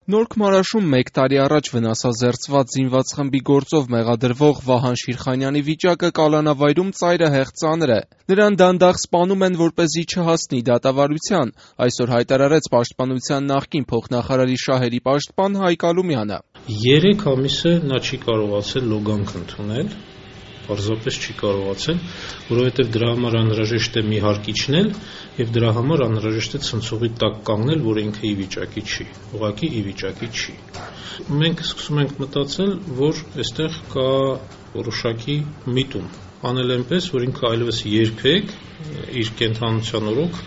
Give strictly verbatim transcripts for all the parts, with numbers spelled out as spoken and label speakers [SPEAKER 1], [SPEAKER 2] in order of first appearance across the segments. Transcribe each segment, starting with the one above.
[SPEAKER 1] Նորք Մարաշում մեկ տարի առաջ վնասազերծված զինված խմբի գործով մեղադրվող Վահան Շիրխանյանի վիճակը կալանավայրում ծայրահեղ ծանր է։ Նրան դանդաղ սպանում են, որպեսզի չհասնի դատավարության, այսօր հայտարարեց Պաշտպանության նախկին փոխնախարարի շահերի պաշտպան Հայկ Ալումյանը։
[SPEAKER 2] Երեք ամիս է նա չի կարողացել լոգանք ընդունել, պարզապես չի կարողացել, որովհետև դրա համար անհրաժեշտ է մի հարկ իջնել եւ դրա համար անհրաժեշտ է ցնցողի տակ կանգնել, որ ինքը ի վիճակի չի, ուղղակի ի վիճակի չի։ Մենք սկսում ենք մտածել, որ այստեղ կա որոշակի միտում, անել այնպես, որ ինքը այլևս երբեք իր կենթանության օրոք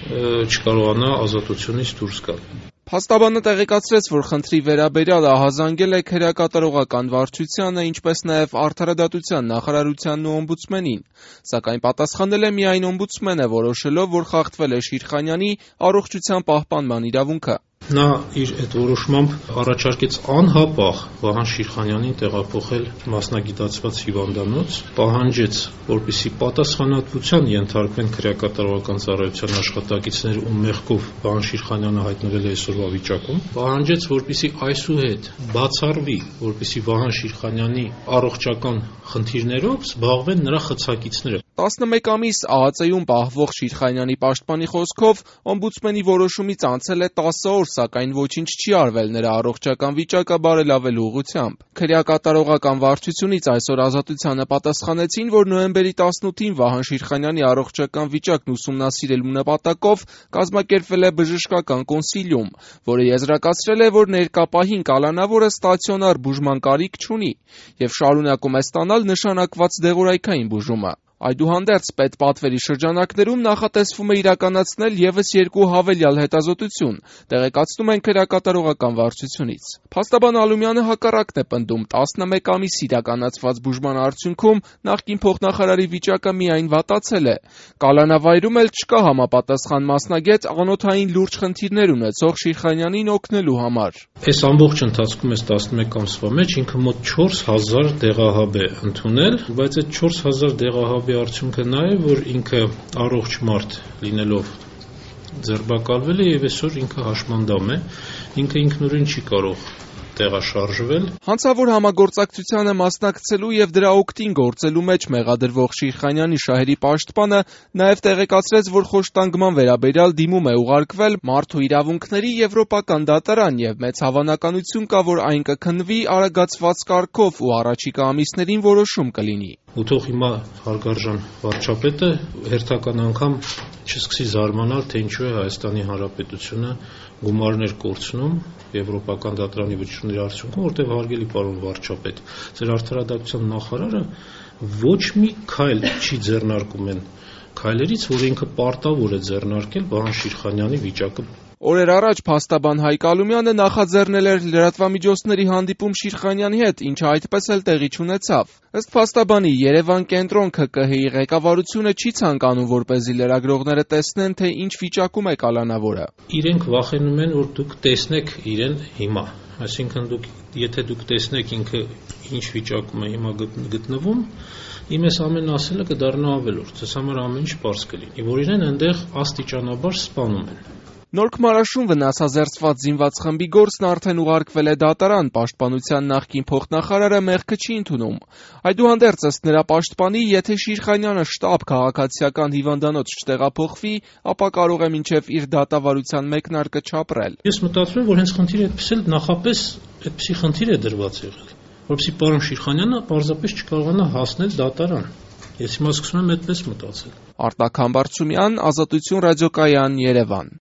[SPEAKER 2] չկարողանա ազատությունից դուրս գալ։
[SPEAKER 1] Փաստաբանը տեղեկացրեց, որ խնդրի վերաբերյալ ահազանգել է քրեակատարողական վարչությանը, ինչպես նաև Արդարադատության նախարարությանն ու օմբուդսմենին, սակայն պատասխանել է միայն օմբուդսմենը, որոշելով, որ խախտվել է Շիրխանյանի առողջության պահպանման իրավունքը։
[SPEAKER 2] Նա իր այդ որոշմամբ առաջարկեց անհապաղ Վահան Շիրխանյանին տեղափոխել մասնագիտացված հիվանդանոց, պահանջեց, որպեսզի պատասխանատվության ենթարկվեն քրեակատարողական ծառայության աշխատակիցներ ու մեղքով Վահան Շիրխանյանը հայտնվել է այսօրվա վիճակում, պահանջեց, որպեսզի այսուհետ բացառվի, որպեսզի Վահան Շիրխանյանի առողջական խնդիրներով զբաղվեն նրա խցակիցները։
[SPEAKER 1] տասնմեկ ամիս ԱԱԾ-ում պահվող Շիրխանյանի պաշտպանի խոսքով օմբուդսմենի որոշումից անցել է տասը օր, սակայն ոչինչ չի արվել նրա առողջական վիճակը բարելավելու ուղղությամբ։ Քրեակատարողական վարչությունից այսօր Ազատությանը պատասխանեցին, որ նոյեմբերի տասնութին Վահան Շիրխանյանի առողջական վիճակն ուսումնասիրելու նպատակով կազմակերպվել է բժշկական կոնսիլիում, որը եզրակացրել է, որ ներկա պահին կալանավորը ստացիոնար բուժման կարիք չունի եւ շարունակում է ստանալ նշանակված դեղորայքային բուժումը։ Այդուհանդերձ պետպատվերի շրջանակներում նախատեսվում է իրականացնել ևս երկու հավելյալ հետազոտություն, տեղեկացնում են քրեակատարողական վարչությունից։ Փաստաբան Ալումյանը հակառակն է պնդում, տասնմեկ ամիս իրականացված բուժման արդյունքում նախկին փոխնախարարի վիճակը միայն վատացել է։ Կալանավայրում էլ չկա համապատասխան մասնագետ անոթային լուրջ խնդիրներ ունեցող Շիրխանյանին օգնելու համար։
[SPEAKER 2] Այս ամբողջ ընթացքում այս տասնմեկ ամսվա մեջ ինքը մոտ չորս հազար դեղահաբ է ընդունել, բայց այդ չորս հազար դեղահաբի արդյունքը նա է, որ ինքը առողջ մարդ լինելով ձերբակալվել է եւ այսօր ինքը հաշմանդամ է, ինքը ինքնուրույն չի կարող տեղաշարժվել։
[SPEAKER 1] Հանցավոր համագործակցությանը մասնակցելու եւ դրա օգտին գործելու մեջ մեղադրվող Շիրխանյանի շահերի պաշտպանը նաեւ տեղեկացրեց, որ խոշտանգման վերաբերյալ դիմում է ուղարկվել Մարդու իրավունքների եվրոպական դատարան եւ մեծ հավանականություն կա, որ այն կքննվի արագացված կարգով ու առաջիկա ամիսներին որոշում կլինի։
[SPEAKER 2] Ու թող հիմա հարգարժան վարչապետը հերթական անգամ չսկսի զարմանալ, թե ինչու է Հայաստանի Հանրապետությունը գումարներ կորցնում Եվրոպական դատարանի վճռների արդյունքում, որտեղ հարգելի պարոն վարչապետ, ձեր Արդարադատության նախարարը ոչ մի քայլ չի ձեռնարկում են քայլերից, որ ինքը պարտավոր է ձեռնարկել Վահան Շիրխանյանի վիճակը։
[SPEAKER 1] Օրեր առաջ փաստաբան Հայկ Ալումյանը նախաձեռնել էր լրատվամիջոցների հանդիպում Շիրխանյանի հետ, ինչը այդպես էլ տեղի չունեցավ։ Ըստ փաստաբանի, Երևան կենտրոն K K H-ի ղեկավարությունը չի ցանկանում, որպեսզի լրագրողները տեսնեն, թե ինչ վիճակում է կալանավորը։
[SPEAKER 2] Իրենք վախենում են, որ դուք տեսնեք իրեն հիմա, այսինքն դուք, եթե դուք տեսնեք ինքը ինչ վիճակում է հիմա գտնվում, իմ ես ամեն ասելը կդառնա ավելորդ, ձեզ համար ամեն ինչ պարզ կլինի, որ իրեն այնտեղ աստիճանաբար սպանում են։
[SPEAKER 1] Նորք Մարաշում վնասազերծված զինված խմբի գործն արդեն ուղարկվել է դատարան, Պաշտպանության նախկին փոխնախարարը մեղքը չի ընդունում։ Այդուհանդերձ ըստ նրա պաշտպանի, եթե Շիրխանյանը շտապ քաղաքացիական հիվանդանոց չտեղափոխվի, ապա կարող է մինչև իր դատավարության մեկնարկը չապրել։
[SPEAKER 2] Ես մտածում եմ, որ հենց խնդիրը այդպես էլ նախապես այդպիսի խնդիր է դրված եղել, որովհետեւ պարոն Շիրխանյանը պարզապես չկարողանա հասնել դատարան։ Ես հիմա սկսում եմ այդպես մտածել։
[SPEAKER 1] Արտակ Համբարձումյան, Ազատություն ռադիոկայան, Երևան։